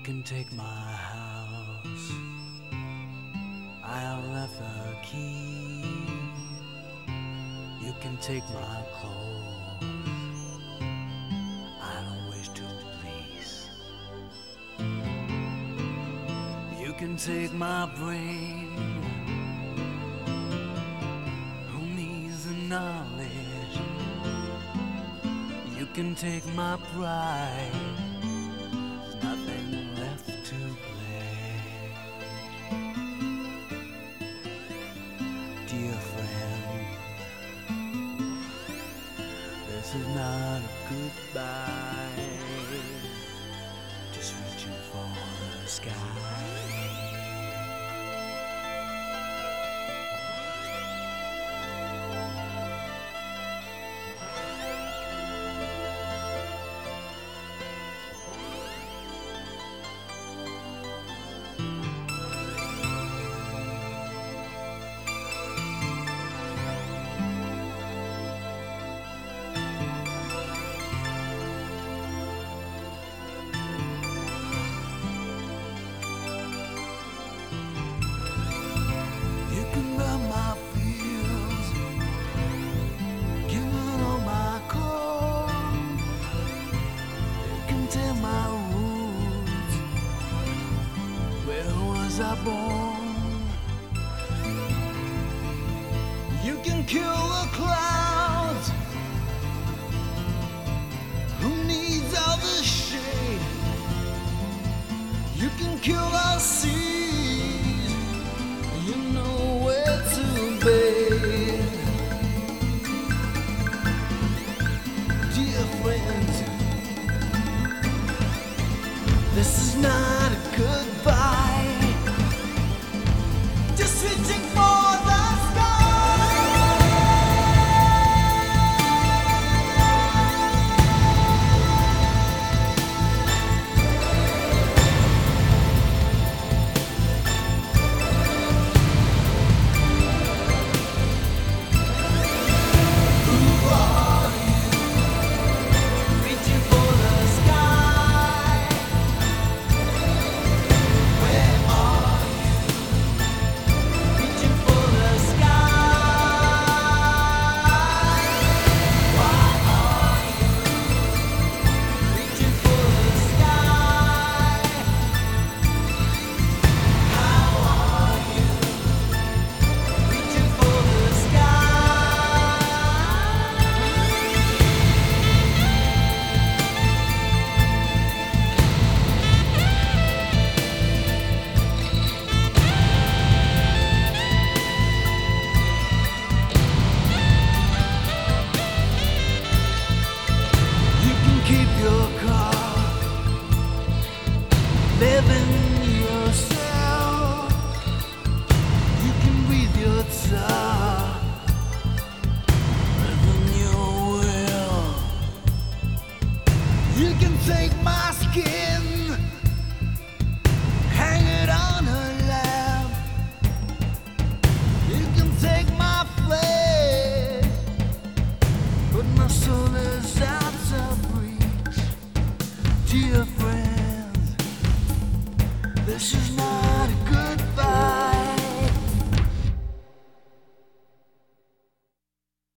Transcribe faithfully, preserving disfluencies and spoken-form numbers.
can take my house, I have left the key. You can take my clothes, I don't wish to please. You can take my brain, who needs the knowledge? You can take my pride, nothing left to play. Dear friend, this is not a goodbye, just reaching for the sky. I born. You can kill the clouds, who needs all the shade? You can kill the seas, you know where to bathe. Dear friends, this is not a goodbye, reaching for the living yourself. You can breathe your top, living your will. You can take my skin, hang it on a lamp. You can take my flesh, but my soul is out of reach. Dear friend, this is not